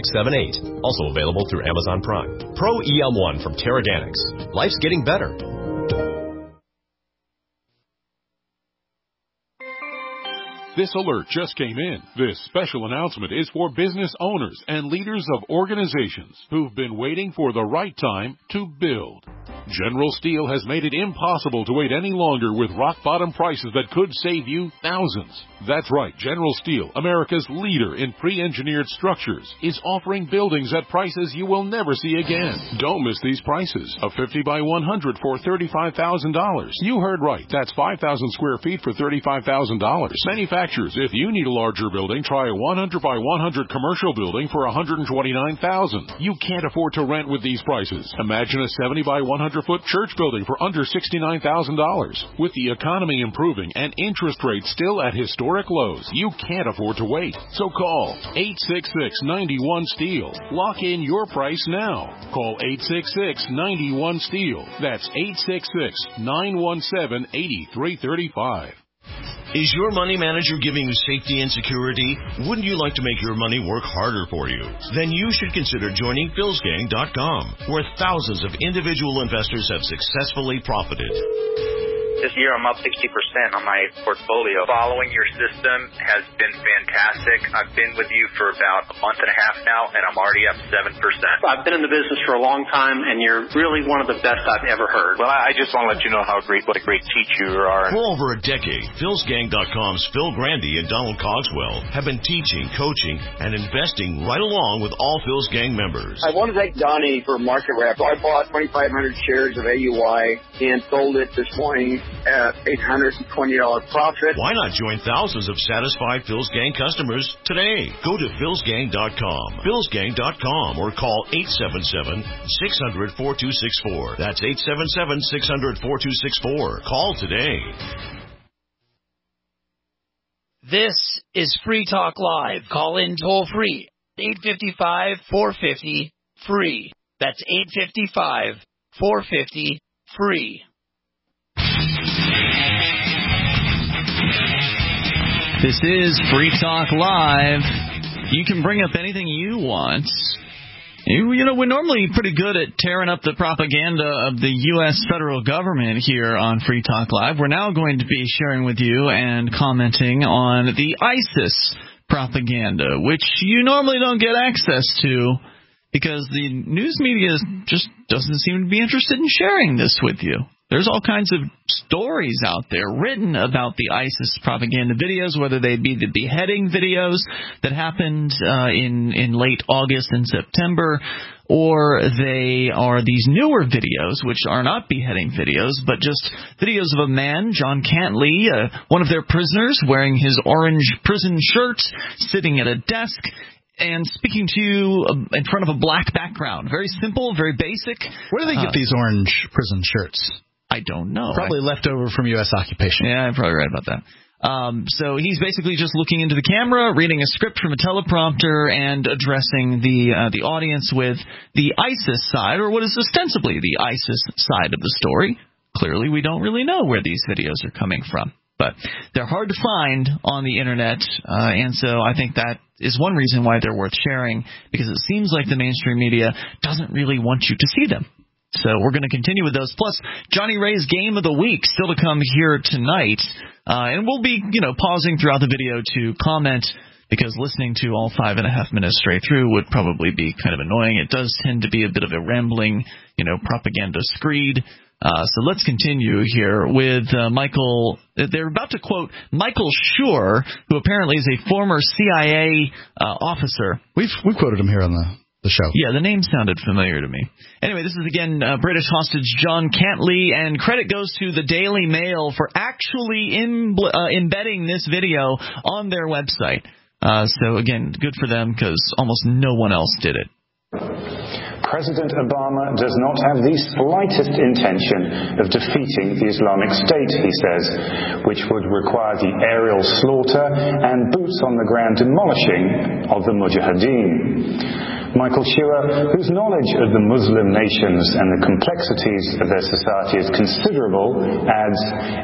866-369-3678. Also available through Amazon Prime. Pro EM1 from Teraganix. Life's getting better. This alert just came in. This special announcement is for business owners and leaders of organizations who've been waiting for the right time to build. General Steel has made it impossible to wait any longer with rock-bottom prices that could save you thousands. That's right, General Steel, America's leader in pre-engineered structures, is offering buildings at prices you will never see again. Don't miss these prices. A 50 by 100 for $35,000. You heard right. That's 5,000 square feet for $35,000. Manufacturers, if you need a larger building, try a 100 by 100 commercial building for $129,000. You can't afford to rent with these prices. Imagine a 70 by 100-foot church building for under $69,000. With the economy improving and interest rates still at historic lows, you can't afford to wait. So call 866-91-STEEL. Lock in your price now. Call 866-91-STEEL. That's 866-917-8335. Is your money manager giving you safety and security? Wouldn't you like to make your money work harder for you? Then you should consider joining PhilsGang.com, where thousands of individual investors have successfully profited. This year I'm up 60% on my portfolio. Following your system has been fantastic. I've been with you for about a month and a half now, and I'm already up 7%. I've been in the business for a long time, and you're really one of the best I've ever heard. Well, I just want to let you know what a great teacher you are. For over a decade, PhilsGang.com's Phil Grandy and Donald Cogswell have been teaching, coaching, and investing right along with all Phil's Gang members. I want to thank Donnie for market wrap. I bought 2,500 shares of AUI and sold it this morning at $820 profit. Why not join thousands of satisfied Phil's Gang customers today? Go to philsgang.com, philsgang.com, or call 877-600-4264. That's 877-600-4264. Call today. This is Free Talk Live. Call in toll free. 855-450-FREE. That's 855-450-FREE. This is Free Talk Live. You can bring up anything you want. You know, we're normally pretty good at tearing up the propaganda of the U.S. federal government here on Free Talk Live. We're now going to be sharing with you and commenting on the ISIS propaganda, which you normally don't get access to because the news media just doesn't seem to be interested in sharing this with you. There's all kinds of stories out there written about the ISIS propaganda videos, whether they be the beheading videos that happened in late August and September, or they are these newer videos, which are not beheading videos, but just videos of a man, John Cantley, one of their prisoners, wearing his orange prison shirt, sitting at a desk, and speaking to you in front of a black background. Very simple, very basic. Where do they get these orange prison shirts? I don't know. Probably left over from U.S. occupation. Yeah, I'm probably right about that. So he's basically just looking into the camera, reading a script from a teleprompter, and addressing the audience with the ISIS side, or what is ostensibly the ISIS side of the story. Clearly, we don't really know where these videos are coming from. But they're hard to find on the Internet, and so I think that is one reason why they're worth sharing, because it seems like the mainstream media doesn't really want you to see them. So we're going to continue with those. Plus, Johnny Ray's Game of the Week still to come here tonight. And we'll be, pausing throughout the video to comment, because listening to all 5.5 minutes straight through would probably be kind of annoying. It does tend to be a bit of a rambling, propaganda screed. So let's continue here with Michael. They're about to quote Michael Schur, who apparently is a former CIA officer. We've quoted him here on the show. Yeah, the name sounded familiar to me. Anyway, this is again British hostage John Cantley, and credit goes to the Daily Mail for actually embedding this video on their website. So again, good for them, because almost no one else did it. President Obama does not have the slightest intention of defeating the Islamic State, he says, which would require the aerial slaughter and boots-on-the-ground demolishing of the Mujahideen. Michael Schur, whose knowledge of the Muslim nations and the complexities of their society is considerable, adds,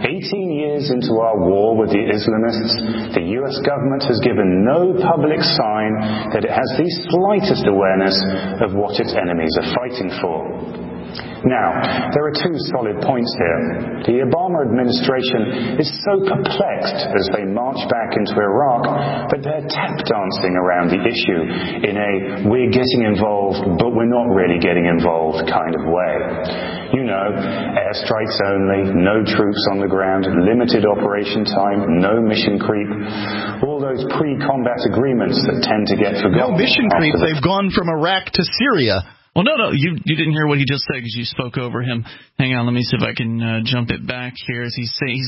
18 years into our war with the Islamists, the U.S. government has given no public sign that it has the slightest awareness of what its enemies are fighting for. Now, there are two solid points here. The Obama administration is so perplexed as they march back into Iraq that they're tap dancing around the issue in a we're getting involved but we're not really getting involved kind of way. You know, airstrikes only, no troops on the ground, limited operation time, no mission creep, all those pre-combat agreements that tend to get forgotten. No mission creep, they've gone from Iraq to Syria. Well, no, you didn't hear what he just said because you spoke over him. Hang on, let me see if I can jump it back here. As he's saying,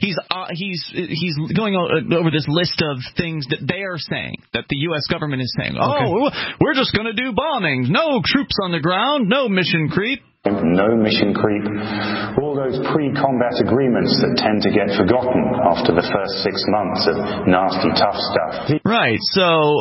he's going over this list of things that they are saying, that the U.S. government is saying. Okay. Oh, we're just going to do bombings, no troops on the ground, no mission creep. No mission creep, all those pre-combat agreements that tend to get forgotten after the first 6 months of nasty, tough stuff. Right, so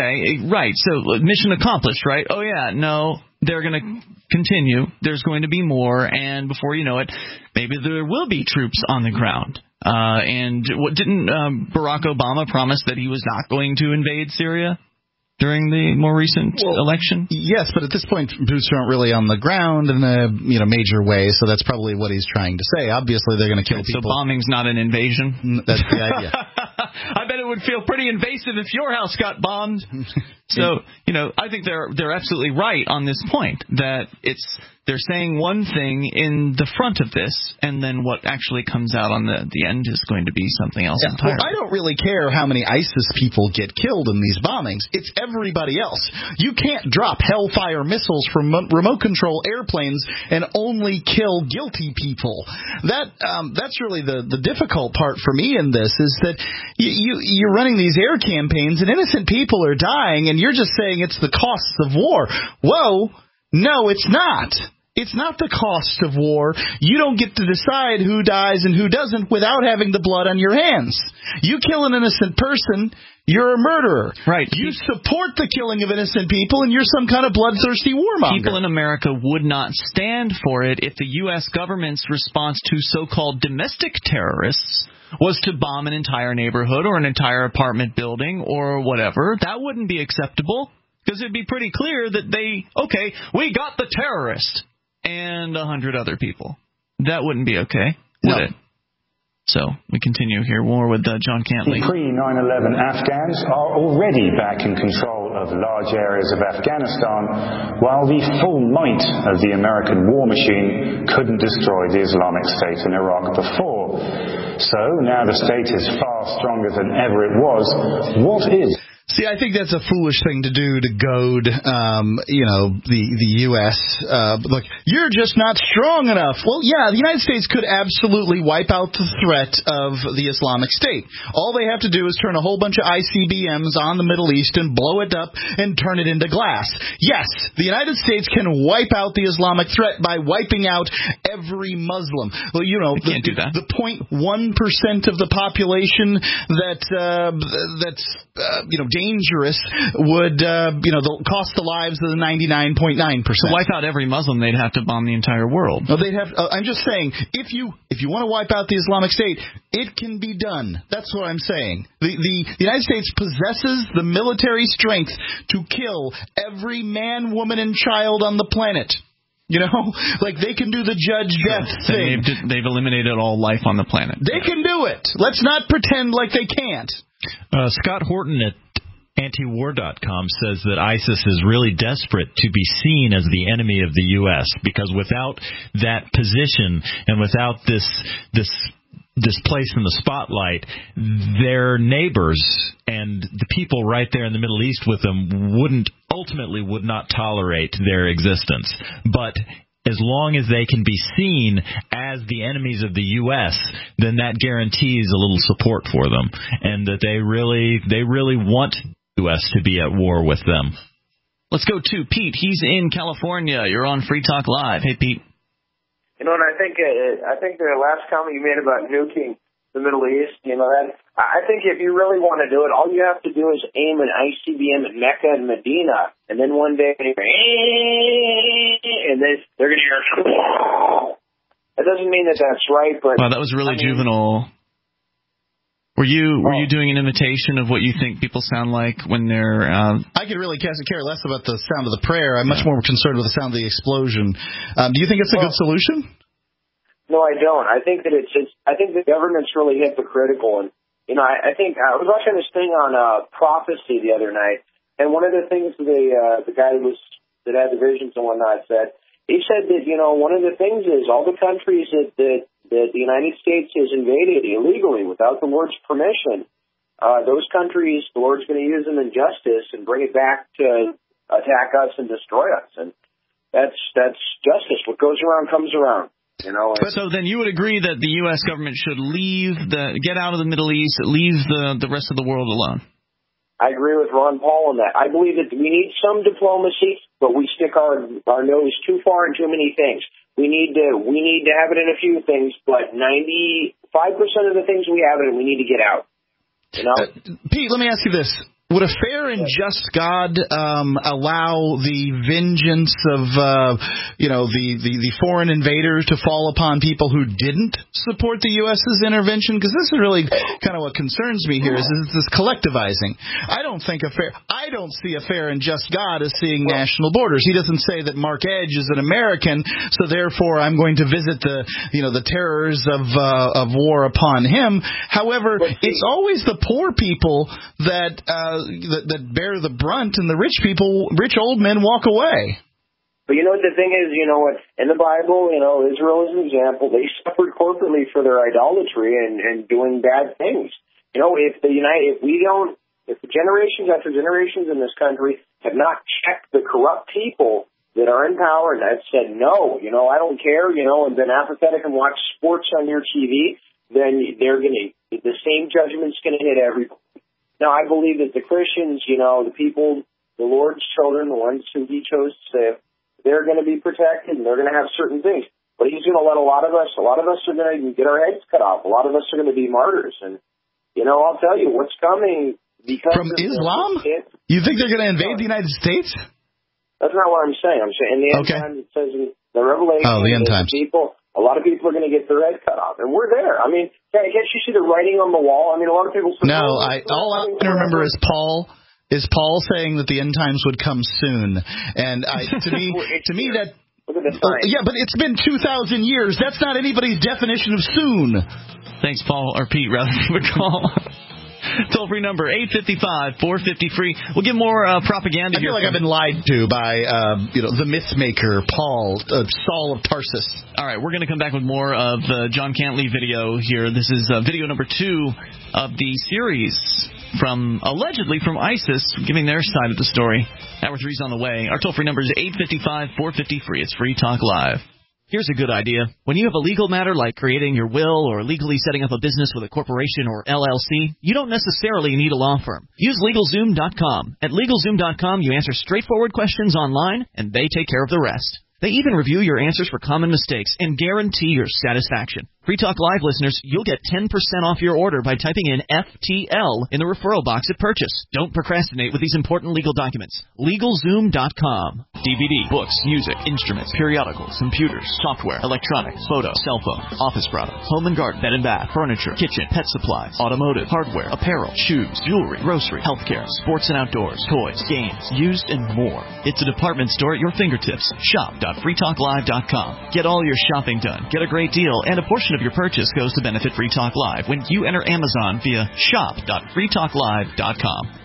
mission accomplished, right? Oh, yeah, no, they're going to continue. There's going to be more, and before you know it, maybe there will be troops on the ground. And what didn't Barack Obama promise that he was not going to invade Syria during the more recent election? Yes, but at this point, boots aren't really on the ground in a major way, so that's probably what he's trying to say. Obviously, they're going to kill people. So bombing's not an invasion? That's the idea. I bet it would feel pretty invasive if your house got bombed. So, I think they're absolutely right on this point, that they're saying one thing in the front of this, and then what actually comes out on the end is going to be something else entirely. Well, I don't really care how many ISIS people get killed in these bombings. It's everybody else. You can't drop Hellfire missiles from remote control airplanes and only kill guilty people. That's really the difficult part for me in this, is that you're running these air campaigns and innocent people are dying, and you're just saying it's the costs of war. Whoa, no, it's not. It's not the cost of war. You don't get to decide who dies and who doesn't without having the blood on your hands. You kill an innocent person, you're a murderer. Right. You support the killing of innocent people, and you're some kind of bloodthirsty warmonger. People in America would not stand for it if the U.S. government's response to so-called domestic terrorists was to bomb an entire neighborhood or an entire apartment building or whatever. That wouldn't be acceptable, because it'd be pretty clear that we got the terrorist and 100 other people. That wouldn't be okay, would it? So we continue here. More with John Cantley. Pre-9/11 Afghans are already back in control of large areas of Afghanistan, while the full might of the American war machine couldn't destroy the Islamic State in Iraq before. So now the state is far stronger than ever it was. What is... See, I think that's a foolish thing to do, to goad, the U.S. Look, you're just not strong enough. Well, yeah, the United States could absolutely wipe out the threat of the Islamic State. All they have to do is turn a whole bunch of ICBMs on the Middle East and blow it up and turn it into glass. Yes, the United States can wipe out the Islamic threat by wiping out every Muslim. Well, can't do that. The 0.1% of the population that's dangerous would cost the lives of the 99.9%. To wipe out every Muslim, they'd have to bomb the entire world. No, they'd have. I'm just saying, if you want to wipe out the Islamic State, it can be done. That's what I'm saying. The United States possesses the military strength to kill every man, woman, and child on the planet. They can do the judge death thing. They've eliminated all life on the planet. They can do it. Let's not pretend like they can't. Scott Horton at antiwar.com says that ISIS is really desperate to be seen as the enemy of the U.S. because without that position and without this place in the spotlight, their neighbors and the people right there in the Middle East with them would not tolerate their existence. But as long as they can be seen as the enemies of the U.S., then that guarantees a little support for them, and that they really want the U.S. to be at war with them. Let's go to Pete. He's in California. You're on Free Talk Live. Hey, Pete. And I think the last comment you made about nuking the Middle East, I think if you really want to do it, all you have to do is aim an ICBM at Mecca and Medina, and then one day, and then they're going to hear. That doesn't mean that that's right, but wow, that was really juvenile. Were you doing an imitation of what you think people sound like when they're... I could really care less about the sound of the prayer. I'm much more concerned with the sound of the explosion. Do you think it's a good solution? No, I don't. I think that I think the government's really hypocritical. And, I think I was watching this thing on prophecy the other night, and one of the things the guy that had the visions and whatnot said, he said that, one of the things is all the countries that the United States has invaded illegally without the Lord's permission, those countries, the Lord's going to use them in justice and bring it back to attack us and destroy us. And that's justice. What goes around comes around. So then you would agree that the U.S. government should get out of the Middle East, leave the rest of the world alone? I agree with Ron Paul on that. I believe that we need some diplomacy, but we stick our nose too far in too many things. We need to have it in a few things, but 95% of the things we have it in, we need to get out. Pete, let me ask you this. Would a fair and just God allow the vengeance of the foreign invaders to fall upon people who didn't support the U.S.'s intervention? Because this is really kind of what concerns me here is this collectivizing. I don't see a fair and just God as seeing national borders. He doesn't say that Mark Edge is an American, so therefore I'm going to visit the terrors of war upon him. However, it's always the poor people that bear the brunt, and the rich old men walk away. But what the thing is, in the Bible, Israel is an example. They suffered corporately for their idolatry and doing bad things. If generations after generations in this country have not checked the corrupt people that are in power and have said, no, I don't care, and been apathetic and watched sports on your TV, then the same judgment's going to hit everybody. Now, I believe that the Christians, the people, the Lord's children, the ones who He chose to save, they're going to be protected and they're going to have certain things. But He's going to let a lot of us are going to get our heads cut off. A lot of us are going to be martyrs. And, I'll tell you, what's coming because from Islam? You think they're going to invade the United States? That's not what I'm saying. I'm saying in the end times, it says in the Revelation, the end times. A lot of people are going to get their head cut off, and we're there. I mean, can't you see the writing on the wall? I mean, a lot of people say, all I can remember is Paul saying that the end times would come soon, and to me that. But it's been 2,000 years. That's not anybody's definition of soon. Thanks, Paul or Pete. Rather give a call. Toll-free number, 855-450-FREE. We'll get more propaganda here. I feel like I've been lied to by, the myth-maker, Paul, Saul of Tarsus. All right, we're going to come back with more of the John Cantley video here. This is video number 2 of the series allegedly from ISIS, giving their side of the story. Hour 3's on the way. Our toll-free number is 855-450-FREE. It's Free Talk Live. Here's a good idea. When you have a legal matter like creating your will or legally setting up a business with a corporation or LLC, you don't necessarily need a law firm. Use LegalZoom.com. At LegalZoom.com, you answer straightforward questions online, and they take care of the rest. They even review your answers for common mistakes and guarantee your satisfaction. Free Talk Live listeners, you'll get 10% off your order by typing in FTL in the referral box at purchase. Don't procrastinate with these important legal documents. LegalZoom.com. DVD, books, music, instruments, periodicals, computers, software, electronics, photo, cell phone, office products, home and garden, bed and bath, furniture, kitchen, pet supplies, automotive, hardware, apparel, shoes, jewelry, grocery, healthcare, sports and outdoors, toys, games, used, and more. It's a department store at your fingertips. Shop.freetalklive.com. Get all your shopping done. Get a great deal, and a portion of your purchase goes to benefit Free Talk Live when you enter Amazon via shop.freetalklive.com.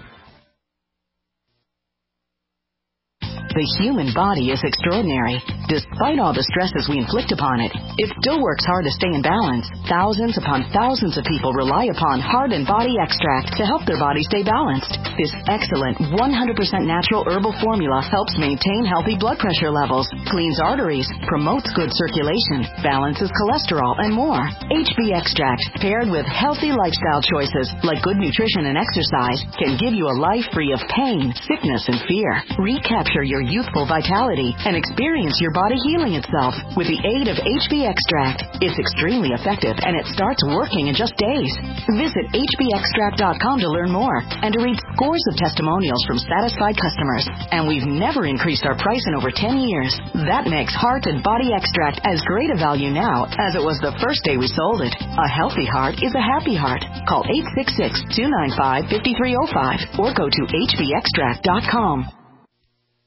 The human body is extraordinary. Despite all the stresses we inflict upon it, it still works hard to stay in balance. Thousands upon thousands of people rely upon Heart and Body Extract to help their body stay balanced. This excellent 100% natural herbal formula helps maintain healthy blood pressure levels, cleans arteries, promotes good circulation, balances cholesterol, and more. HB Extract, paired with healthy lifestyle choices like good nutrition and exercise, can give you a life free of pain, sickness, and fear. Recapture your youthful vitality and experience your body healing itself with the aid of HB Extract. It's extremely effective, and it starts working in just days. Visit hbextract.com to learn more and to read scores of testimonials from satisfied customers. And we've never increased our price in over 10 years. That makes Heart and Body Extract as great a value now as it was the first day we sold it. A healthy heart is a happy heart. Call 866-295-5305 or go to hbextract.com.